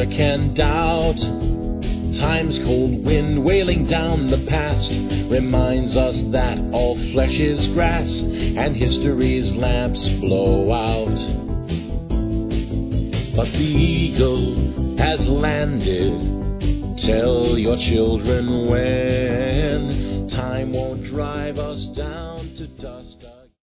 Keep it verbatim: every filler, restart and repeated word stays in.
can doubt. Time's cold wind wailing down the past reminds us that all flesh is grass, and history's lamps blow out. But the eagle has landed. Tell your children when. Time won't drive us down.